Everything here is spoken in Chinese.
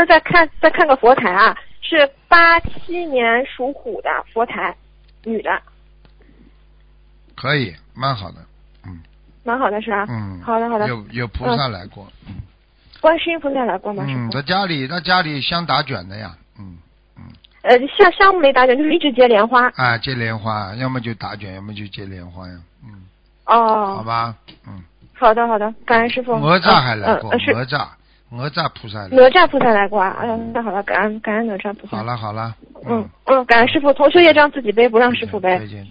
能再看个佛台啊？是87年属虎的佛台，女的。 可以，蛮好的， 蛮好的是吧？好的好的。 有菩萨来过， 观世音菩萨来过吗？ 他家里香打卷的呀， 香没打卷，就是一直结莲花。 啊，结莲花，要么就打卷，要么就结莲花呀， 哦。 好吧， 好的，感恩师傅。 哪吒还来过，哪吒菩萨来过。 哪吒菩萨来过啊！那好了，感恩哪吒菩萨。 好了。 感恩师傅，同修业障自己背，不让师傅背。 再见。